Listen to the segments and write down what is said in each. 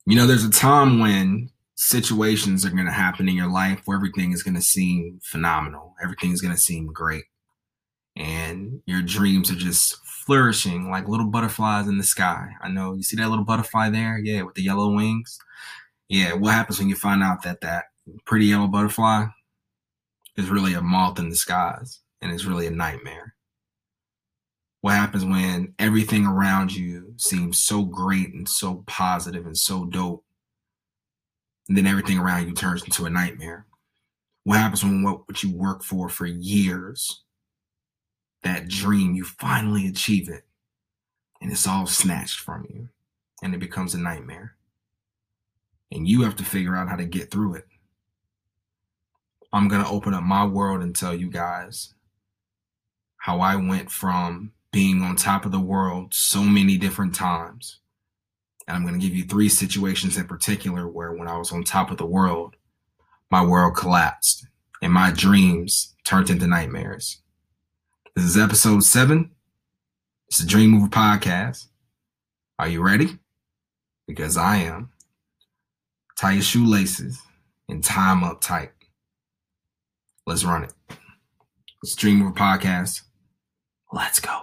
There's a time when situations are going to happen in your life where everything is going to seem phenomenal. Everything is going to seem great. And your dreams are just flourishing like little butterflies in the sky. I know you see that little butterfly there? Yeah, with the yellow wings. Yeah, what happens when you find out that pretty yellow butterfly is really a moth in disguise and it's really a nightmare? What happens when everything around you seems so great and so positive and so dope, and then everything around you turns into a nightmare? What happens when what you work for years, that dream, you finally achieve it, and it's all snatched from you, and it becomes a nightmare? And you have to figure out how to get through it. I'm going to open up my world and tell you guys how I went from being on top of the world so many different times. And I'm going to give you 3 situations in particular where when I was on top of the world, my world collapsed and my dreams turned into nightmares. This is episode 7. It's the Dream Mover Podcast. Are you ready? Because I am. Tie your shoelaces and tie them up tight. Let's run it. It's the Dream Mover Podcast. Let's go.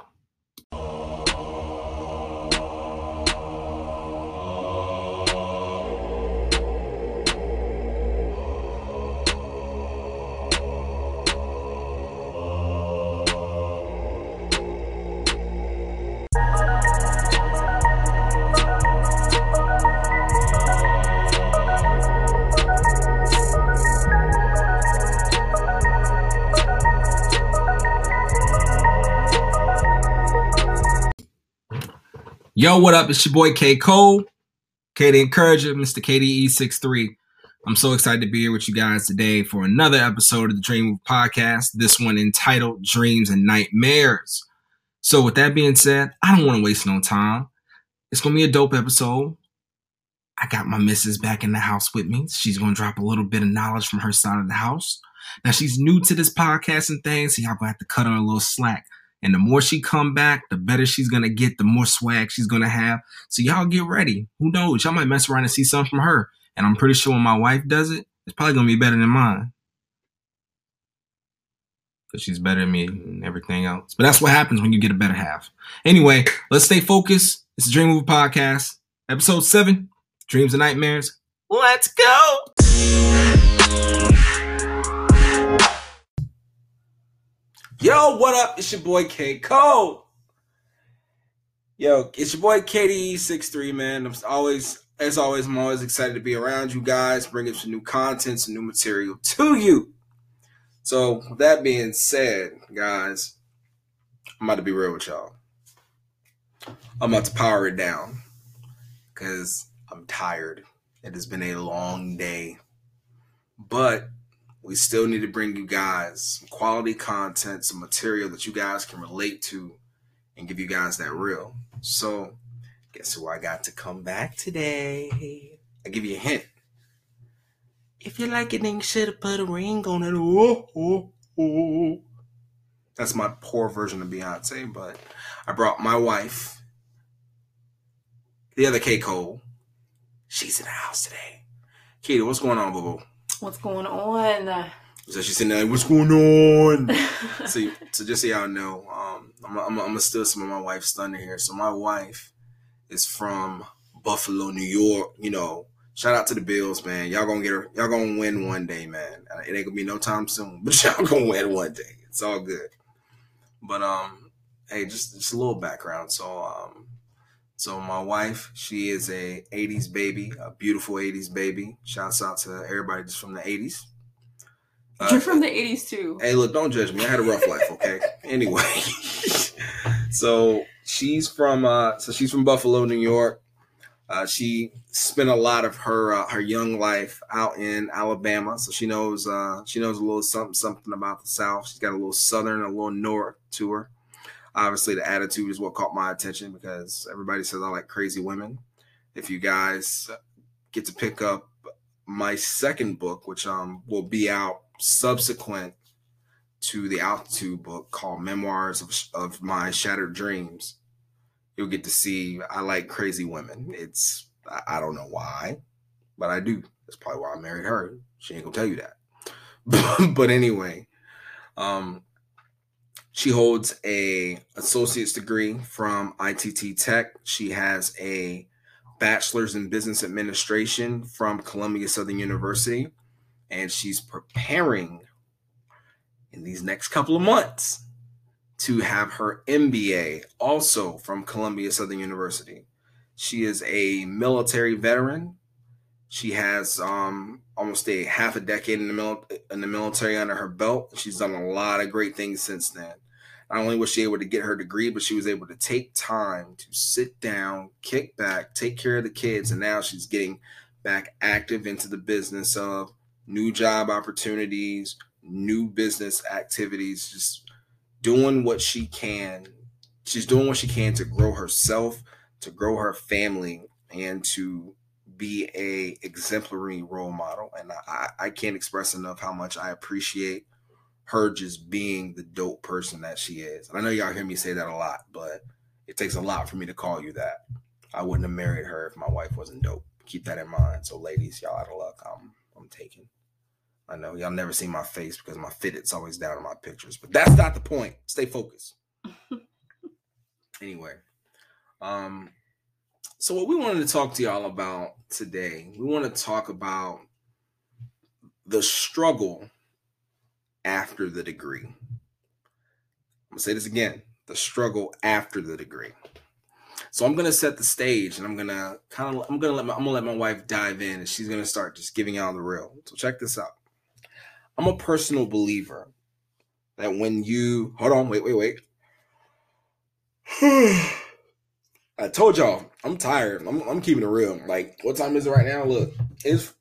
Yo, what up? It's your boy K Cole, K the Encourager, Mr. KDE63. I'm so excited to be here with you guys today for another episode of the Dream Mover Podcast. This one entitled Dreams and Nightmares. So with that being said, I don't want to waste no time. It's going to be a dope episode. I got my missus back in the house with me. She's going to drop a little bit of knowledge from her side of the house. Now, she's new to this podcast and things, so y'all going to have to cut her a little slack. And the more she come back, the better she's going to get, the more swag she's going to have. So y'all get ready. Who knows? Y'all might mess around and see something from her. And I'm pretty sure when my wife does it, it's probably going to be better than mine. Because she's better than me and everything else. But that's what happens when you get a better half. Anyway, let's stay focused. It's the Dream Mover Podcast, episode 7, Dreams and Nightmares. Let's go. Yo, what up? It's your boy K Cole. Yo, it's your boy KDE63, man. I'm always excited to be around you guys, bringing some new content, some new material to you. So, with that being said, guys, I'm about to be real with y'all. I'm about to power it down because I'm tired. It has been a long day, but we still need to bring you guys some quality content, some material that you guys can relate to and give you guys that real. So, guess who I got to come back today? I'll give you a hint. If you like it, then you should have put a ring on it. Oh, oh, oh. That's my poor version of Beyonce, but I brought my wife, the other K Cole. She's in the house today. Katie, what's going on, boo-boo? What's going on? So she's sitting there like, what's going on? so just so y'all know, I'm going to steal some of my wife's thunder here. So my wife is from Buffalo, New York. You know, shout out to the Bills, man. Y'all going to win one day, man. It ain't going to be no time soon, but y'all going to win one day. It's all good. But, hey, just a little background. So my wife, she is a 80s baby, a beautiful 80s baby. Shouts out to everybody just from the 80s. You're from the 80s too. Hey, look, don't judge me. I had a rough life, okay? Anyway. So she's from Buffalo, New York. She spent a lot of her young life out in Alabama. So she knows a little something about the South. She's got a little Southern, a little North to her. Obviously, the attitude is what caught my attention because everybody says I like crazy women. If you guys get to pick up my second book, which will be out subsequent to the Altitude book called Memoirs of My Shattered Dreams, you'll get to see I like crazy women. It's I don't know why, but I do. That's probably why I married her. She ain't gonna tell you that. But anyway, um, she holds a associate's degree from ITT Tech. She has a bachelor's in business administration from Columbia Southern University, and she's preparing in these next couple of months to have her MBA also from Columbia Southern University. She is a military veteran. She has almost a half a decade in the military under her belt. She's done a lot of great things since then. Not only was she able to get her degree, but she was able to take time to sit down, kick back, take care of the kids, and now she's getting back active into the business of new job opportunities, new business activities, just doing what she can. She's doing what she can to grow herself, to grow her family, and to be a exemplary role model. And I can't express enough how much I appreciate her just being the dope person that she is. And I know y'all hear me say that a lot, but it takes a lot for me to call you that. I wouldn't have married her if my wife wasn't dope. Keep that in mind. So ladies, y'all out of luck. I'm taken. I know y'all never see my face because my fitit's always down in my pictures, but that's not the point. Stay focused. Anyway, so what we wanted to talk to y'all about today, we want to talk about the struggle after the degree. I'm gonna say this again: the struggle after the degree. So I'm gonna set the stage, and I'm gonna let my wife dive in, and she's gonna start just giving y'all the real. So check this out. I'm a personal believer that when you hold on, wait. I told y'all I'm tired. I'm keeping it real. Like, what time is it right now? Look, it's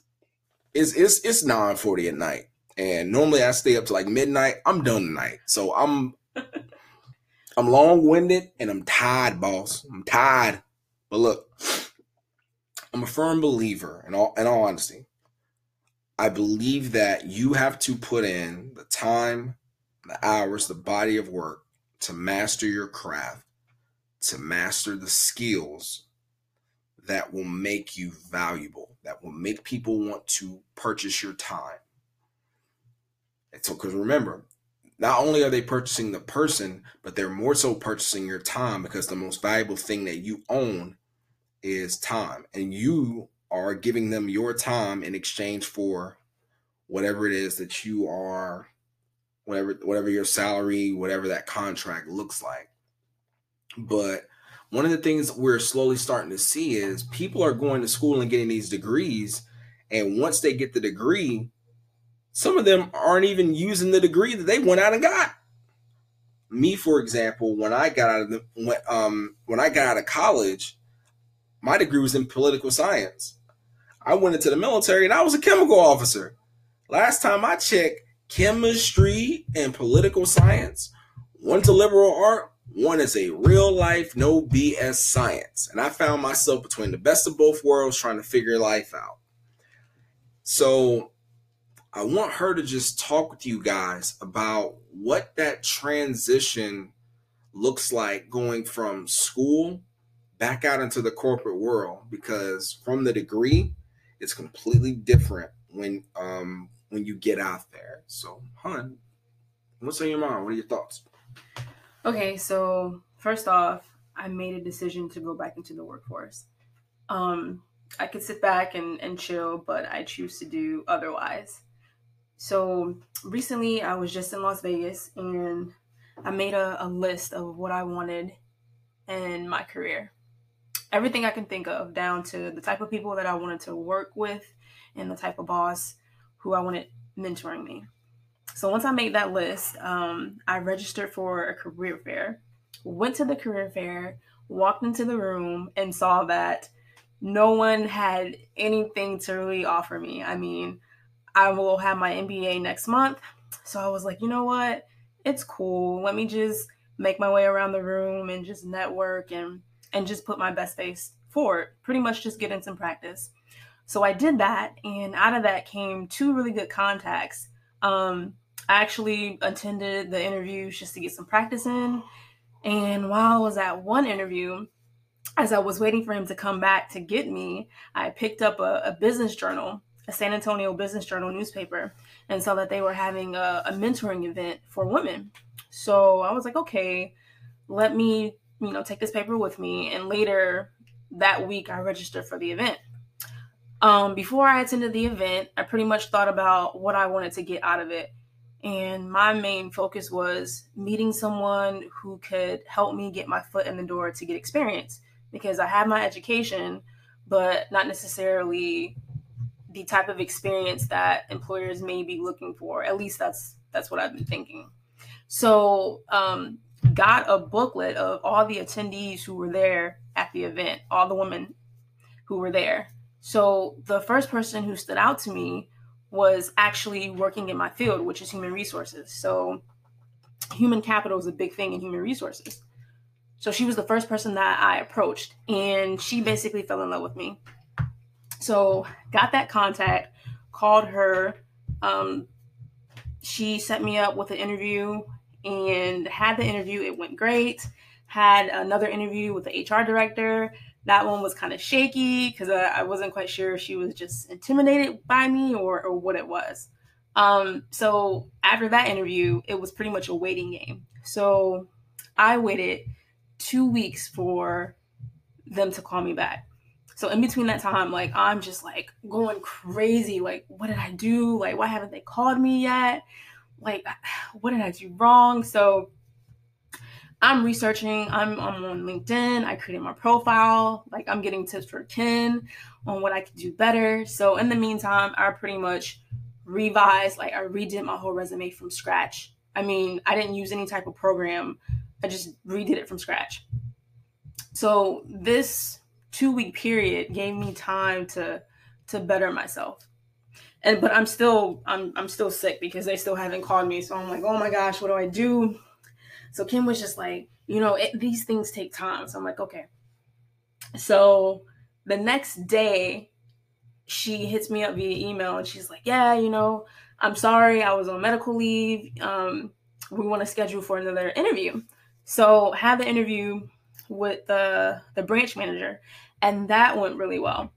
9:40 at night, and normally I stay up to like midnight. I'm done tonight, so I'm long-winded and I'm tired, boss. I'm tired. But look, I'm a firm believer, in all honesty. I believe that you have to put in the time, the hours, the body of work to master your craft, to master the skills that will make you valuable, that will make people want to purchase your time. And so, because remember, not only are they purchasing the person, but they're more so purchasing your time, because the most valuable thing that you own is time. And you are giving them your time in exchange for whatever it is that you are, whatever your salary, whatever that contract looks like. But one of the things we're slowly starting to see is people are going to school and getting these degrees. And once they get the degree, some of them aren't even using the degree that they went out and got. Me, for example, when I got out of college, my degree was in political science. I went into the military and I was a chemical officer. Last time I checked, chemistry and political science, one's a liberal art, one is a real life, no BS science. And I found myself between the best of both worlds trying to figure life out. So I want her to just talk with you guys about what that transition looks like going from school back out into the corporate world, because from the degree, it's completely different when you get out there. So, hon, what's on your mind? What are your thoughts? Okay, so first off, I made a decision to go back into the workforce. I could sit back and chill, but I choose to do otherwise. So recently I was just in Las Vegas and I made a list of what I wanted in my career. Everything I can think of, down to the type of people that I wanted to work with and the type of boss who I wanted mentoring me. So once I made that list, I registered for a career fair, went to the career fair, walked into the room and saw that no one had anything to really offer me. I mean, I will have my MBA next month. So I was like, you know what? It's cool. Let me just make my way around the room and just network and just put my best face forward. Pretty much just get in some practice. So I did that. And out of that came 2 really good contacts. I actually attended the interviews just to get some practice in. And while I was at one interview, as I was waiting for him to come back to get me, I picked up a business journal, a San Antonio Business Journal newspaper, and saw that they were having a mentoring event for women. So I was like, okay, let me, take this paper with me. And later that week, I registered for the event. Before I attended the event, I pretty much thought about what I wanted to get out of it. And my main focus was meeting someone who could help me get my foot in the door to get experience, because I have my education, but not necessarily the type of experience that employers may be looking for. At least that's what I've been thinking. So, got a booklet of all the attendees who were there at the event, all the women who were there. So the first person who stood out to me was actually working in my field, which is human resources. So human capital is a big thing in human resources. So she was the first person that I approached, and she basically fell in love with me. So got that contact, called her. She set me up with an interview and had the interview. It went great. Had another interview with the HR director. That one was kind of shaky because I wasn't quite sure if she was just intimidated by me or what it was. So after that interview, it was pretty much a waiting game. So I waited 2 weeks for them to call me back. So in between that time, like, I'm just like going crazy. Like, what did I do? Like, why haven't they called me yet? Like, what did I do wrong? So I'm researching. I'm on LinkedIn. I created my profile. Like, I'm getting tips for Ken on what I could do better. So in the meantime, I pretty much revised, like, I redid my whole resume from scratch. I mean, I didn't use any type of program. I just redid it from scratch. So this 2-week period gave me time to better myself. But I'm still sick because they still haven't called me. So I'm like, oh my gosh, what do I do? So Kim was just like, these things take time. So I'm like, okay. So the next day, she hits me up via email and she's like, yeah, I'm sorry, I was on medical leave. We want to schedule for another interview. So have the interview with the branch manager, and that went really well.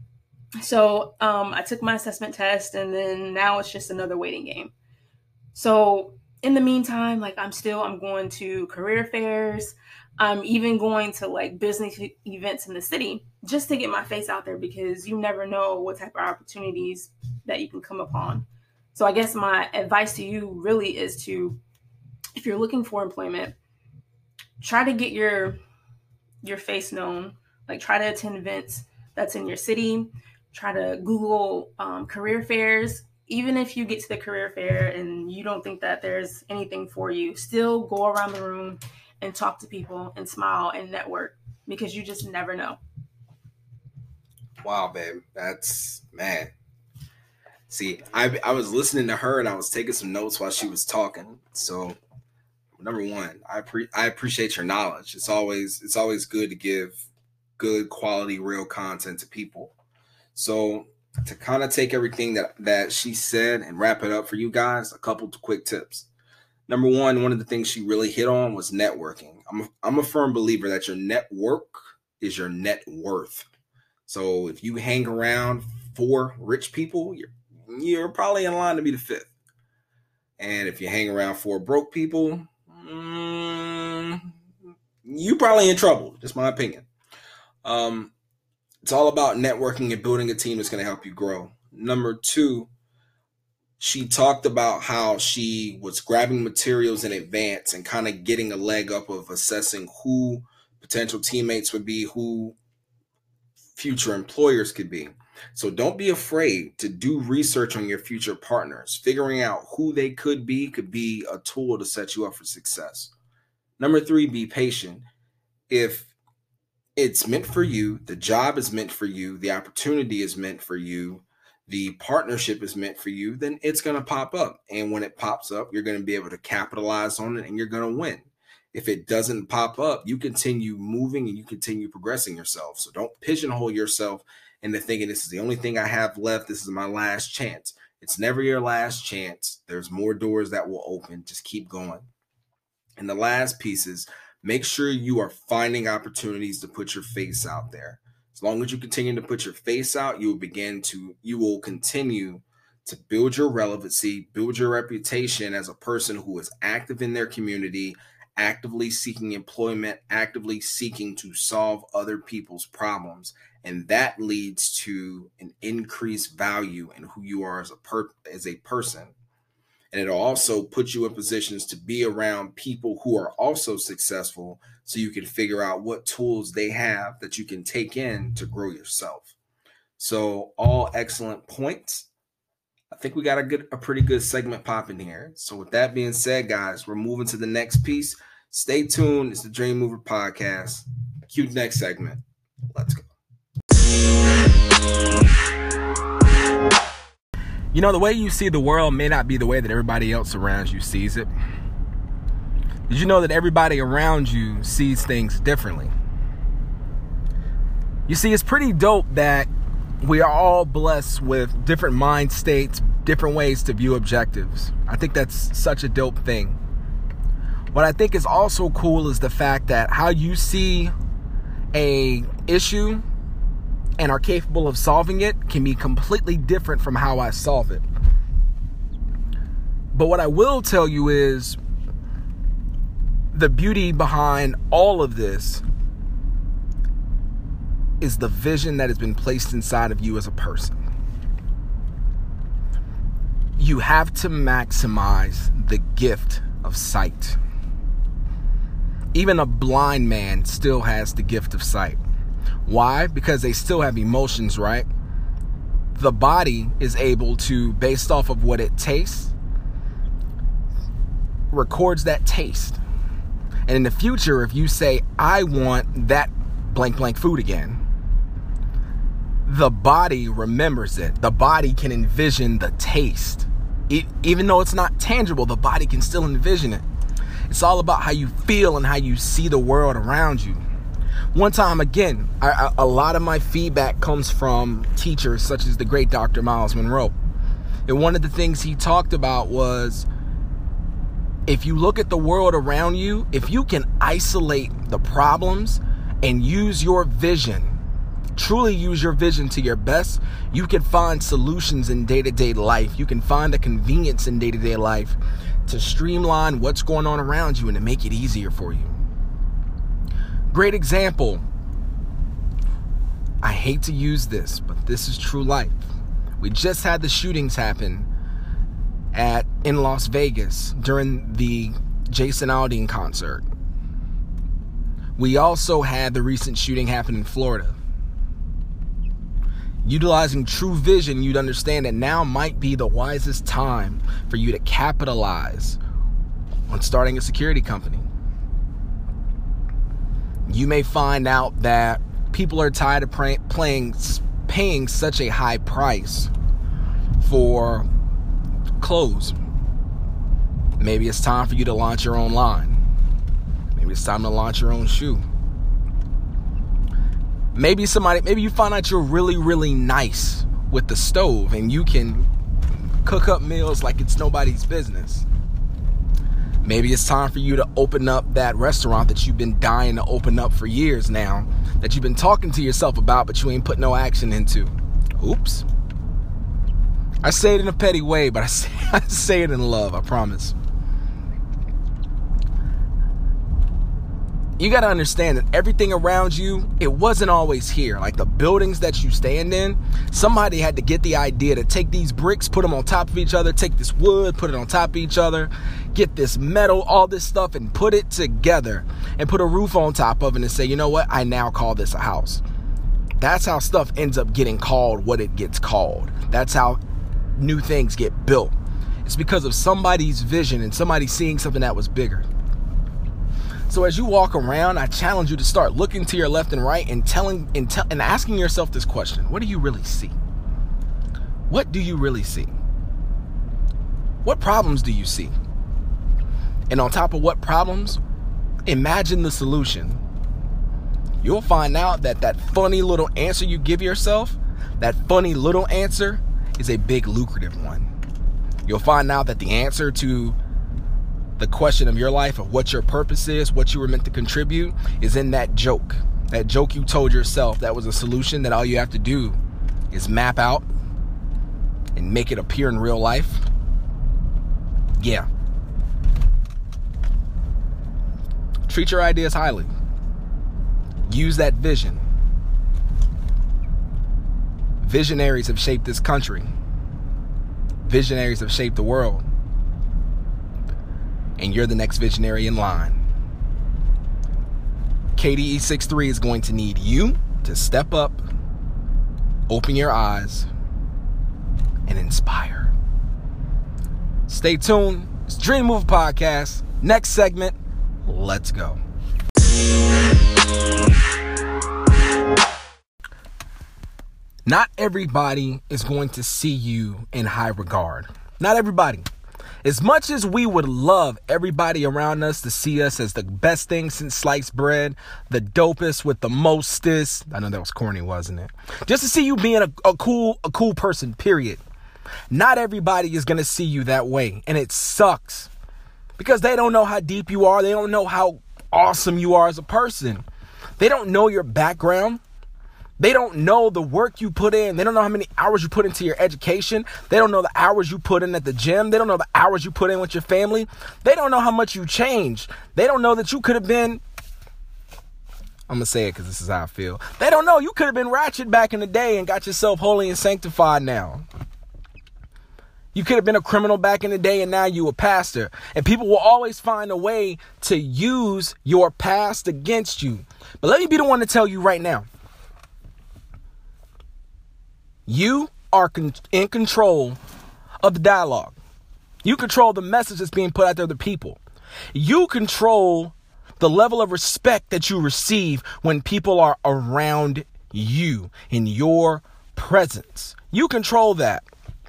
So I took my assessment test, and then now it's just another waiting game. So in the meantime, like, I'm going to career fairs. I'm even going to like business events in the city just to get my face out there, because you never know what type of opportunities that you can come upon. So I guess my advice to you really is to, if you're looking for employment, try to get your face known. Like, try to attend events that's in your city. Try to Google career fairs. Even if you get to the career fair and you don't think that there's anything for you, still go around the room and talk to people and smile and network, because you just never know. Wow, babe. That's, man. See, I was listening to her and I was taking some notes while she was talking. So, number one, I appreciate your knowledge. It's always good to give good quality real content to people. So, to kind of take everything that she said and wrap it up for you guys, a couple of quick tips. Number one of the things she really hit on was networking. I'm a firm believer that your network is your net worth. So if you hang around 4 rich people, you're probably in line to be the 5th. And if you hang around 4 broke people, you're probably in trouble. Just my opinion. It's all about networking and building a team that's going to help you grow. Number 2, she talked about how she was grabbing materials in advance and kind of getting a leg up of assessing who potential teammates would be, who future employers could be. So don't be afraid to do research on your future partners. Figuring out who they could be a tool to set you up for success. Number 3, be patient. If it's meant for you, the job is meant for you, the opportunity is meant for you, the partnership is meant for you, then it's going to pop up. And when it pops up, you're going to be able to capitalize on it and you're going to win. If it doesn't pop up, you continue moving and you continue progressing yourself. So don't pigeonhole yourself into thinking this is the only thing I have left. This is my last chance. It's never your last chance. There's more doors that will open. Just keep going. And the last piece is Make sure you are finding opportunities to put your face out there. As long as you continue to put your face out, you will continue to build your relevancy, build your reputation as a person who is active in their community, actively seeking employment, actively seeking to solve other people's problems. And that leads to an increased value in who you are as a person. And it'll also put you in positions to be around people who are also successful, so you can figure out what tools they have that you can take in to grow yourself. So all excellent points. I think we got a pretty good segment popping here. So with that being said, guys, we're moving to the next piece. Stay tuned. It's the Dream Mover Podcast. Cue the next segment. Let's go. You know, the way you see the world may not be the way that everybody else around you sees it. Did you know that everybody around you sees things differently? You see, it's pretty dope that we are all blessed with different mind states, different ways to view objectives. I think that's such a dope thing. What I think is also cool is the fact that how you see a issue and are capable of solving it can be completely different from how I solve it. But what I will tell you is the beauty behind all of this is the vision that has been placed inside of you as a person. You have to maximize the gift of sight. Even a blind man still has the gift of sight. Why? Because they still have emotions, right? The body is able to, based off of what it tastes, records that taste. And in the future, if you say, I want that blank blank food again, the body remembers it. The body can envision the taste. Even though it's not tangible, the body can still envision it. It's all about how you feel and how you see the world around you. One time, again, a lot of my feedback comes from teachers such as the great Dr. Miles Monroe. And one of the things he talked about was, if you look at the world around you, if you can isolate the problems and use your vision, truly use your vision to your best, you can find solutions in day-to-day life. You can find the convenience in day-to-day life to streamline what's going on around you and to make it easier for you. Great example. I hate to use this, but this is true life. We just had the shootings happen in Las Vegas during the Jason Aldean concert. We also had the recent shooting happen in Florida. Utilizing true vision, you'd understand that now might be the wisest time for you to capitalize on starting a security company. You may find out that people are tired of paying such a high price for clothes. Maybe it's time for you to launch your own line. Maybe it's time to launch your own shoe. Maybe you find out you're really, really nice with the stove and you can cook up meals like it's nobody's business. Maybe it's time for you to open up that restaurant that you've been dying to open up for years now, that you've been talking to yourself about, but you ain't put no action into. Oops. I say it in a petty way, but I say it in love, I promise. You got to understand that everything around you, it wasn't always here. Like the buildings that you stand in, somebody had to get the idea to take these bricks, put them on top of each other, take this wood, put it on top of each other, get this metal, all this stuff, and put it together and put a roof on top of it and say, you know what? I now call this a house. That's how stuff ends up getting called what it gets called. That's how new things get built. It's because of somebody's vision and somebody seeing something that was bigger. So as you walk around, I challenge you to start looking to your left and right and asking yourself this question. What do you really see? What do you really see? What problems do you see? And on top of what problems, imagine the solution. You'll find out that funny little answer you give yourself, that funny little answer is a big lucrative one. You'll find out that the answer to The question of your life, of what your purpose is, what you were meant to contribute, is in that joke. That joke you told yourself that was a solution that all you have to do is map out and make it appear in real life. Yeah. Treat your ideas highly. Use that vision. Visionaries have shaped this country. Visionaries have shaped the world. And you're the next visionary in line. KDE63 is going to need you to step up, open your eyes, and inspire. Stay tuned. It's Dream Move Podcast. Next segment. Let's go. Not everybody is going to see you in high regard. Not everybody. As much as we would love everybody around us to see us as the best thing since sliced bread, the dopest with the mostest. I know that was corny, wasn't it? Just to see you being a cool person, period. Not everybody is going to see you that way. And it sucks. Because they don't know how deep you are. They don't know how awesome you are as a person. They don't know your background. They don't know the work you put in. They don't know how many hours you put into your education. They don't know the hours you put in at the gym. They don't know the hours you put in with your family. They don't know how much you changed. They don't know that you could have been, I'm going to say it because this is how I feel. They don't know you could have been ratchet back in the day and got yourself holy and sanctified now. You could have been a criminal back in the day and now you a pastor. And people will always find a way to use your past against you. But let me be the one to tell you right now. You are in control of the dialogue. You control the message that's being put out there to people. You control the level of respect that you receive when people are around you in your presence. You control that.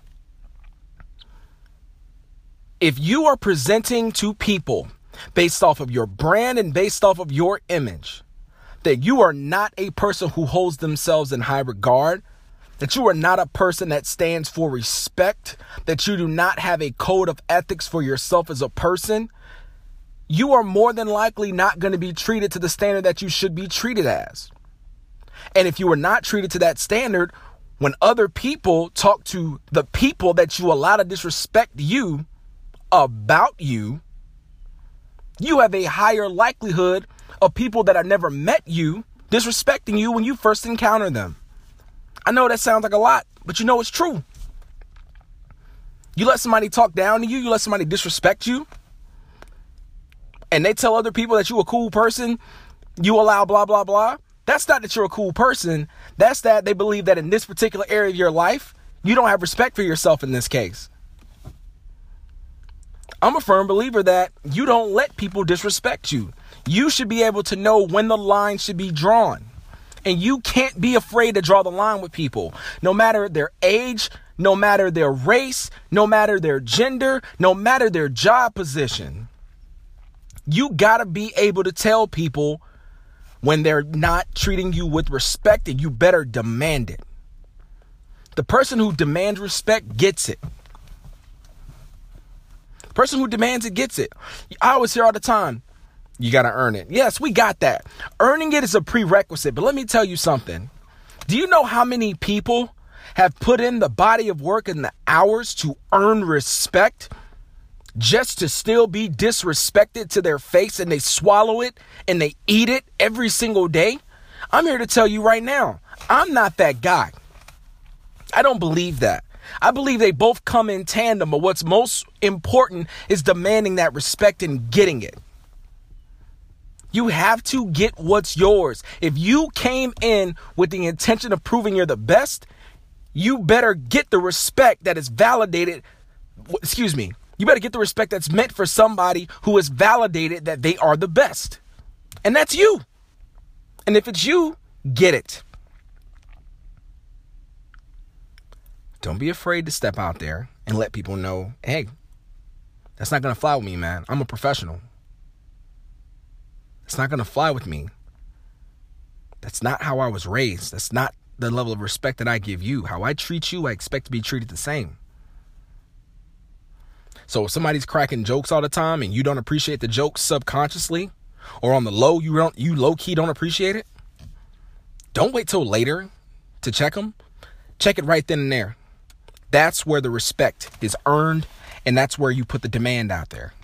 If you are presenting to people based off of your brand and based off of your image, that you are not a person who holds themselves in high regard, that you are not a person that stands for respect, that you do not have a code of ethics for yourself as a person, you are more than likely not going to be treated to the standard that you should be treated as. And if you are not treated to that standard, when other people talk to the people that you allow to disrespect you about you, you have a higher likelihood of people that have never met you disrespecting you when you first encounter them. I know that sounds like a lot, but you know it's true. You let somebody talk down to you, you let somebody disrespect you, and they tell other people that you're a cool person, you allow blah, blah, blah. That's not that you're a cool person. That's that they believe that in this particular area of your life, you don't have respect for yourself in this case. I'm a firm believer that you don't let people disrespect you. You should be able to know when the line should be drawn. And you can't be afraid to draw the line with people, no matter their age, no matter their race, no matter their gender, no matter their job position. You got to be able to tell people when they're not treating you with respect, and you better demand it. The person who demands respect gets it. The person who demands it gets it. I always hear all the time, you got to earn it. Yes, we got that. Earning it is a prerequisite. But let me tell you something. Do you know how many people have put in the body of work and the hours to earn respect just to still be disrespected to their face, and they swallow it and they eat it every single day? I'm here to tell you right now, I'm not that guy. I don't believe that. I believe they both come in tandem, but what's most important is demanding that respect and getting it. You have to get what's yours. If you came in with the intention of proving you're the best, you better get the respect that is validated. You better get the respect that's meant for somebody who has validated that they are the best. And that's you. And if it's you, get it. Don't be afraid to step out there and let people know, hey, that's not going to fly with me, man. I'm a professional. It's not going to fly with me. That's not how I was raised. That's not the level of respect that I give you. How I treat you, I expect to be treated the same. So if somebody's cracking jokes all the time and you don't appreciate the jokes subconsciously, or on the low, you low key don't appreciate it, don't wait till later to check them. Check it right then and there. That's where the respect is earned, and that's where you put the demand out there.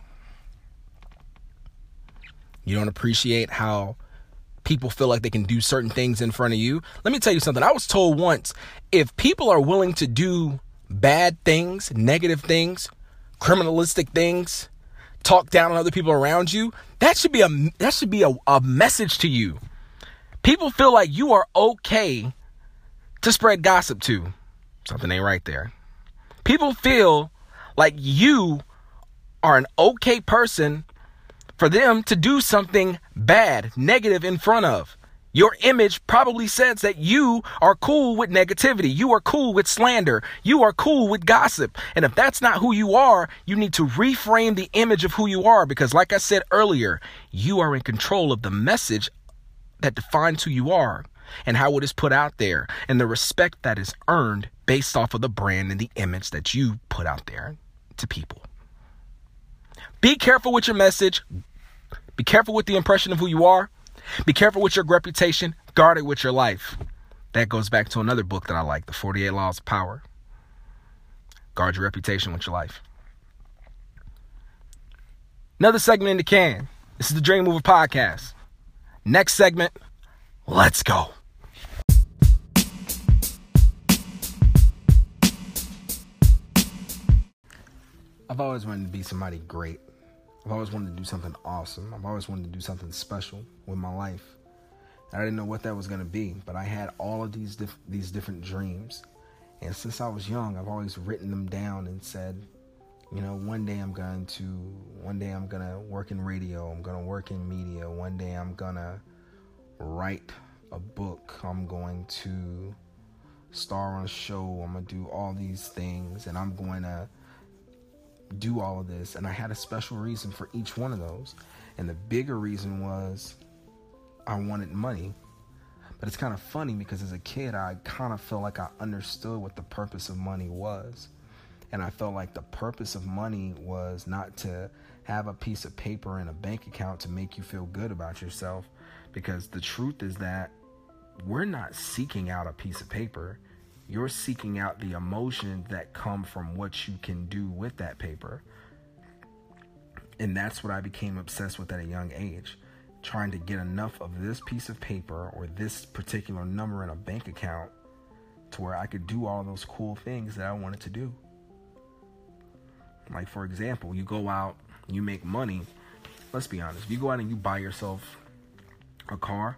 You don't appreciate how people feel like they can do certain things in front of you. Let me tell you something. I was told once, if people are willing to do bad things, negative things, criminalistic things, talk down on other people around you, that should be a message to you. People feel like you are okay to spread gossip to. Something ain't right there. People feel like you are an okay person for them to do something bad, negative in front of. Your image probably says that you are cool with negativity. You are cool with slander. You are cool with gossip. And if that's not who you are, you need to reframe the image of who you are. Because like I said earlier, you are in control of the message that defines who you are and how it is put out there and the respect that is earned based off of the brand and the image that you put out there to people. Be careful with your message. Be careful with the impression of who you are. Be careful with your reputation. Guard it with your life. That goes back to another book that I like, The 48 Laws of Power. Guard your reputation with your life. Another segment in the can. This is the Dream Mover Podcast. Next segment, let's go. I've always wanted to be somebody great. I've always wanted to do something awesome. I've always wanted to do something special with my life. I didn't know what that was going to be, but I had all of these different dreams. And since I was young, I've always written them down and said, you know, one day I'm going to work in radio. I'm going to work in media. One day I'm going to write a book. I'm going to star on a show. I'm going to do all these things, and I'm going to do all of this. And I had a special reason for each one of those. And the bigger reason was I wanted money. But it's kind of funny because as a kid, I kind of felt like I understood what the purpose of money was. And I felt like the purpose of money was not to have a piece of paper in a bank account to make you feel good about yourself. Because the truth is that we're not seeking out a piece of paper. You're seeking out the emotions that come from what you can do with that paper. And that's what I became obsessed with at a young age. Trying to get enough of this piece of paper or this particular number in a bank account to where I could do all those cool things that I wanted to do. Like, for example, you go out, you make money. Let's be honest. If you go out and you buy yourself a car,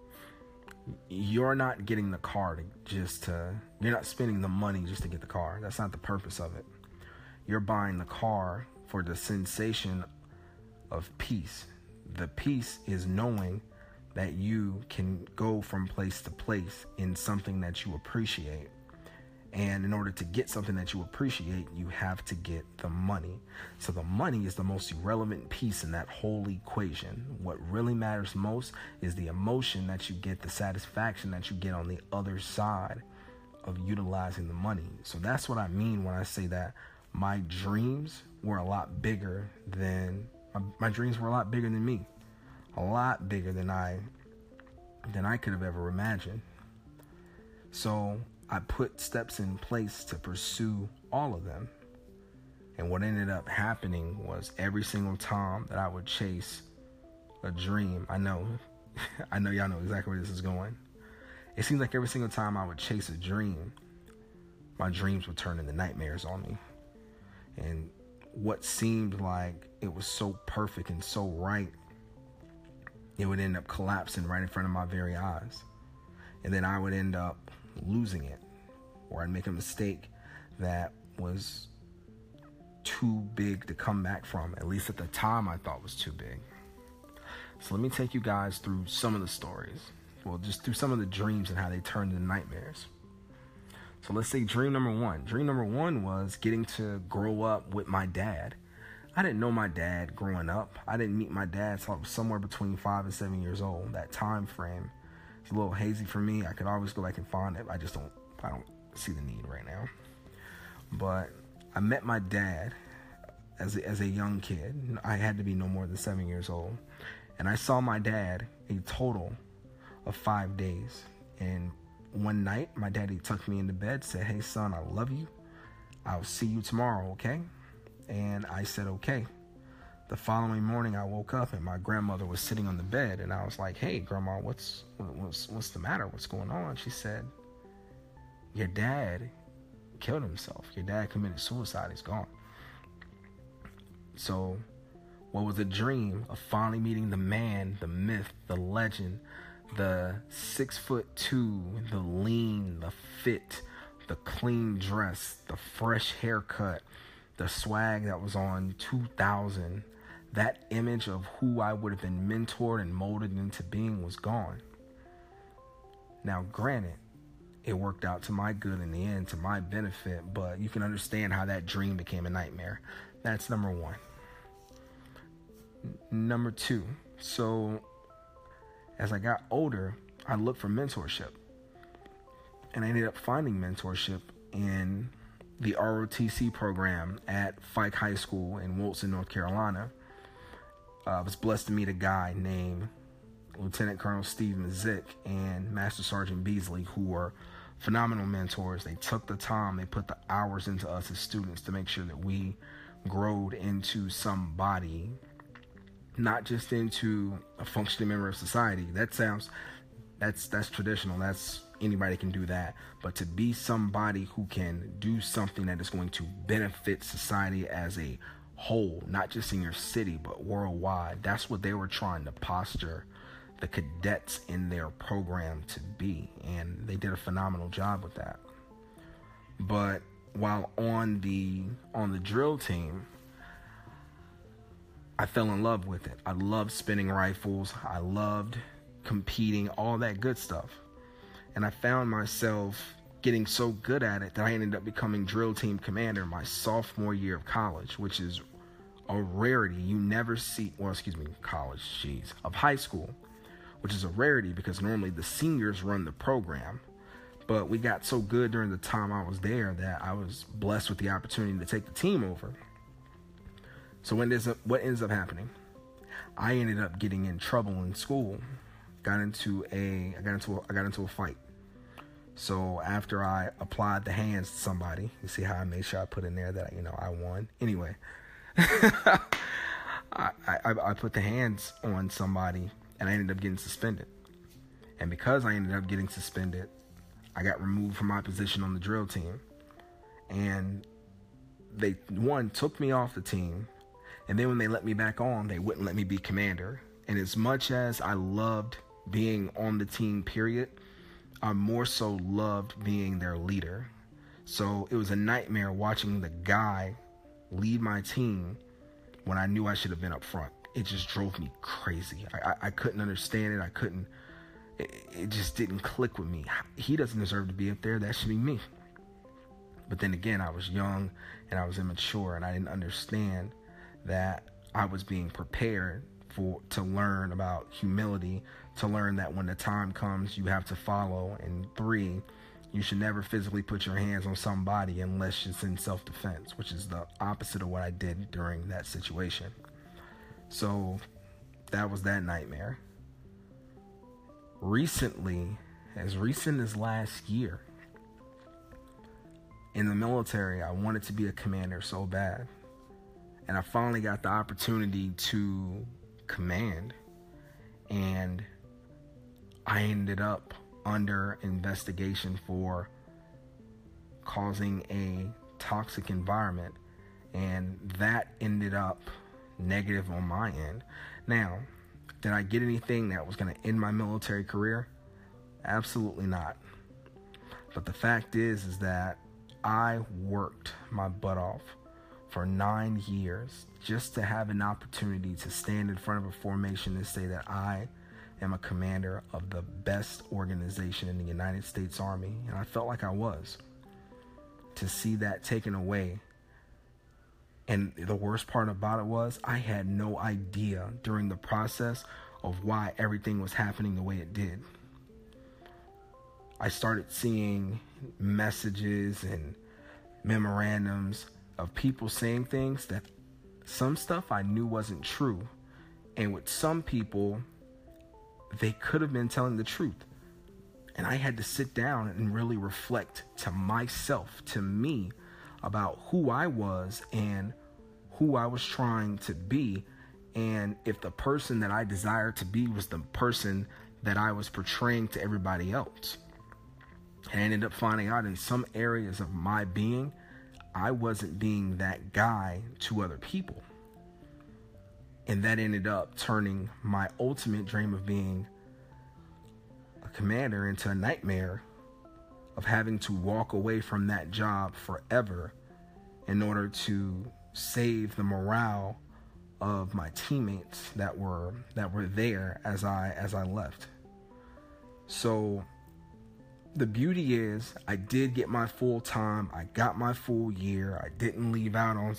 you're not getting the car you're not spending the money just to get the car. That's not the purpose of it. You're buying the car for the sensation of peace. The peace is knowing that you can go from place to place in something that you appreciate. And in order to get something that you appreciate, you have to get the money. So the money is the most irrelevant piece in that whole equation. What really matters most is the emotion that you get, the satisfaction that you get on the other side of utilizing the money. So that's what I mean when I say that my dreams were a lot bigger than me. A lot bigger than I could have ever imagined. So I put steps in place to pursue all of them. And what ended up happening was every single time that I would chase a dream, I know y'all know exactly where this is going. It seems like every single time I would chase a dream, my dreams would turn into nightmares on me. And what seemed like it was so perfect and so right, it would end up collapsing right in front of my very eyes. And then I would end up losing it, or I'd make a mistake that was too big to come back from. At least at the time I thought was too big. So let me take you guys through some of the stories. Well, just through some of the dreams and how they turned into nightmares. So let's say dream number one. Dream number one was getting to grow up with my dad. I didn't know my dad growing up. I didn't meet my dad until I was somewhere between 5 and 7 years old. That time frame is a little hazy for me. I could always go back and find it. I don't see the need right now. But I met my dad as a young kid. I had to be no more than 7 years old. And I saw my dad a total of 5 days. And one night, my daddy tucked me into bed, said, "Hey, son, I love you. I'll see you tomorrow, okay?" And I said, "Okay." The following morning, I woke up and my grandmother was sitting on the bed. And I was like, "Hey, Grandma, what's the matter? What's going on?" She said, "Your dad killed himself. Your dad committed suicide. He's gone." So what was a dream of finally meeting the man, the myth, the legend, the 6'2", the lean, the fit, the clean dress, the fresh haircut, the swag that was on 2000, that image of who I would have been mentored and molded into being was gone. Now, granted, it worked out to my good in the end, to my benefit, but you can understand how that dream became a nightmare. That's number one. Number two, so as I got older, I looked for mentorship. And I ended up finding mentorship in the ROTC program at Fike High School in Wilson, North Carolina. I was blessed to meet a guy named Lieutenant Colonel Steve Mazik and Master Sergeant Beasley, who were phenomenal mentors. They took the time, they put the hours into us as students to make sure that we growed into somebody, not just into a functioning member of society. That's traditional. That's anybody can do that. But to be somebody who can do something that is going to benefit society as a whole, not just in your city, but worldwide. That's what they were trying to posture the cadets in their program to be. And they did a phenomenal job with that. But while on the drill team, I fell in love with it. I loved spinning rifles. I loved competing, all that good stuff. And I found myself getting so good at it that I ended up becoming drill team commander my sophomore year of college, which is a rarity. You never see, of high school, which is a rarity because normally the seniors run the program. But we got so good during the time I was there that I was blessed with the opportunity to take the team over. So what ends up happening? I ended up getting in trouble in school. I got into a fight. So after I applied the hands to somebody, you see how I made sure I put in there that I won. Anyway, I put the hands on somebody and I ended up getting suspended. And because I ended up getting suspended, I got removed from my position on the drill team. And they took me off the team. And then when they let me back on, they wouldn't let me be commander. And as much as I loved being on the team, period, I more so loved being their leader. So it was a nightmare watching the guy lead my team when I knew I should have been up front. It just drove me crazy. I couldn't understand it. It just didn't click with me. He doesn't deserve to be up there. That should be me. But then again, I was young and I was immature and I didn't understand that I was being prepared to learn about humility, to learn that when the time comes, you have to follow. And 3, you should never physically put your hands on somebody unless it's in self-defense, which is the opposite of what I did during that situation. So that was that nightmare. Recently, as recent as last year, in the military, I wanted to be a commander so bad. And I finally got the opportunity to command. And I ended up under investigation for causing a toxic environment. And that ended up negative on my end. Now, did I get anything that was going to end my military career? Absolutely not. But the fact is that I worked my butt off for 9 years just to have an opportunity to stand in front of a formation and say that I am a commander of the best organization in the United States Army. And I felt like I was. To see that taken away. And the worst part about it was I had no idea during the process of why everything was happening the way it did. I started seeing messages and memorandums of people saying things that Some stuff I knew wasn't true. And with some people, they could have been telling the truth. And I had to sit down and really reflect to myself, to me, about who I was and who I was trying to be. And if the person that I desired to be was the person that I was portraying to everybody else. And I ended up finding out in some areas of my being, I wasn't being that guy to other people. And that ended up turning my ultimate dream of being a commander into a nightmare of having to walk away from that job forever in order to save the morale of my teammates that were there as I left. So the beauty is I did get my full time. I got my full year. I didn't leave out on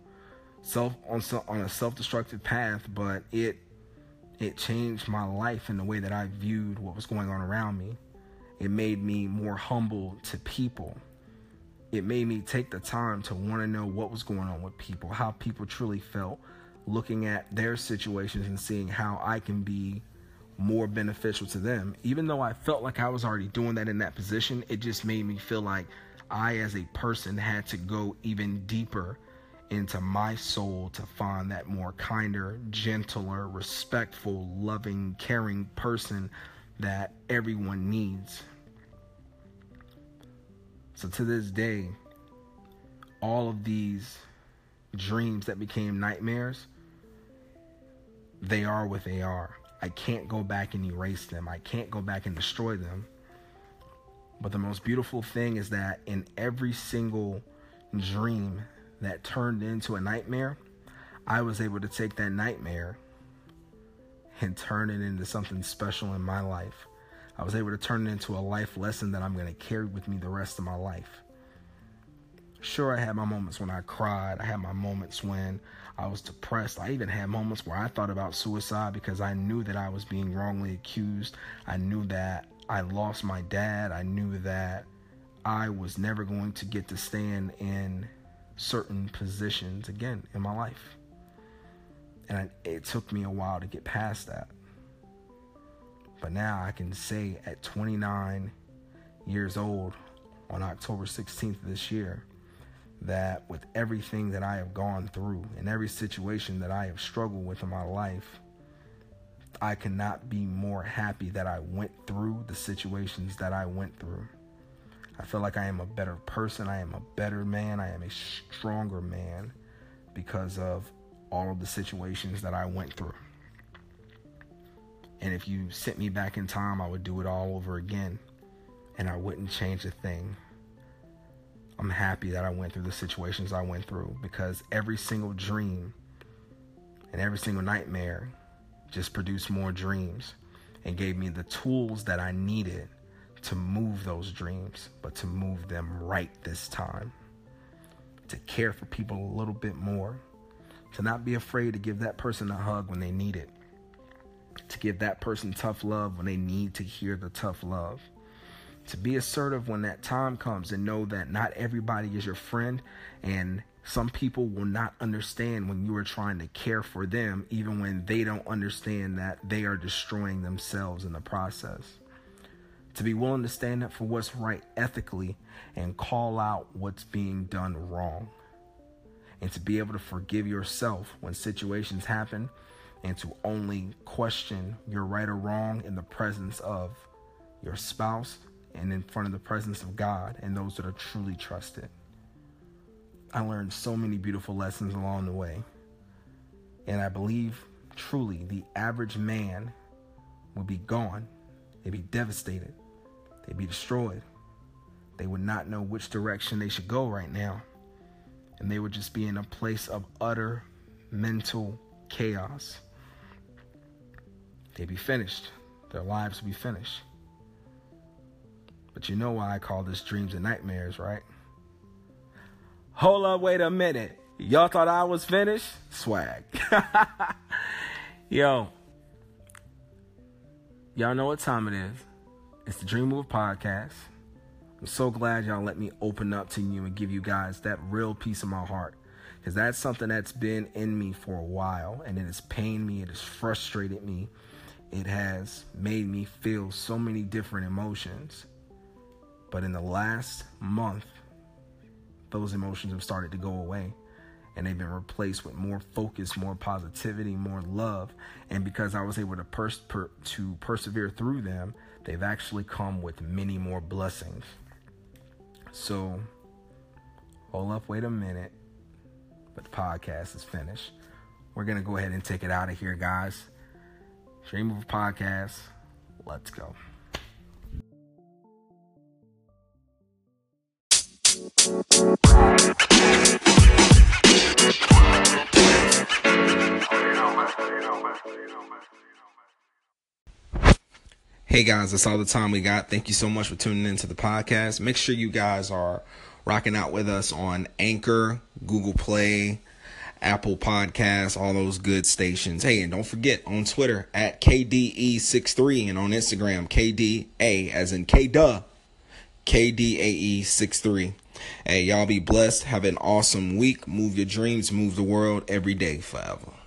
a self-destructive path, but it changed my life in the way that I viewed what was going on around me. It made me more humble to people. It made me take the time to want to know what was going on with people, how people truly felt, looking at their situations and seeing how I can be more beneficial to them. Even though I felt like I was already doing that in that position, it just made me feel like I as a person had to go even deeper into my soul to find that more kinder, gentler, respectful, loving, caring person that everyone needs. So to this day, all of these dreams that became nightmares, they are what they are. I can't go back and erase them. I can't go back and destroy them. But the most beautiful thing is that in every single dream that turned into a nightmare, I was able to take that nightmare and turn it into something special in my life. I was able to turn it into a life lesson that I'm going to carry with me the rest of my life. Sure, I had my moments when I cried. I had my moments when I was depressed. I even had moments where I thought about suicide because I knew that I was being wrongly accused. I knew that I lost my dad. I knew that I was never going to get to stand in certain positions again in my life. And it took me a while to get past that. But now I can say at 29 years old on October 16th of this year, that with everything that I have gone through and every situation that I have struggled with in my life, I cannot be more happy that I went through the situations that I went through. I feel like I am a better person. I am a better man. I am a stronger man because of all of the situations that I went through. And if you sent me back in time, I would do it all over again, and I wouldn't change a thing. I'm happy that I went through the situations I went through, because every single dream and every single nightmare just produced more dreams and gave me the tools that I needed to move those dreams, but to move them right this time. To care for people a little bit more. To not be afraid to give that person a hug when they need it. To give that person tough love when they need to hear the tough love. To be assertive when that time comes and know that not everybody is your friend, and some people will not understand when you are trying to care for them, even when they don't understand that they are destroying themselves in the process. To be willing to stand up for what's right ethically and call out what's being done wrong. And to be able to forgive yourself when situations happen, and to only question your right or wrong in the presence of your spouse and in front of the presence of God and those that are truly trusted. I learned so many beautiful lessons along the way. And I believe truly the average man would be gone. They'd be devastated. They'd be destroyed. They would not know which direction they should go right now. And they would just be in a place of utter mental chaos. They'd be finished. Their lives would be finished. But you know why I call this dreams and nightmares, right? Hold up, wait a minute. Y'all thought I was finished? Swag. Yo. Y'all know what time it is. It's the Dream Move Podcast. I'm so glad y'all let me open up to you and give you guys that real piece of my heart. Because that's something that's been in me for a while, and it has pained me, it has frustrated me, it has made me feel so many different emotions. But in the last month, those emotions have started to go away, and they've been replaced with more focus, more positivity, more love. And because I was able to persevere through them, they've actually come with many more blessings. So, hold up, wait a minute. But the podcast is finished. We're going to go ahead and take it out of here, guys. Dream of a Podcast. Let's go. Hey guys, that's all the time we got. Thank you so much for tuning into the podcast. Make sure you guys are rocking out with us on Anchor, Google Play, Apple Podcasts, all those good stations. Hey, and don't forget on Twitter at KDE63 and on Instagram KDA as in KDuh, KDAE63. Hey, y'all be blessed. Have an awesome week. Move your dreams, move the world every day, forever.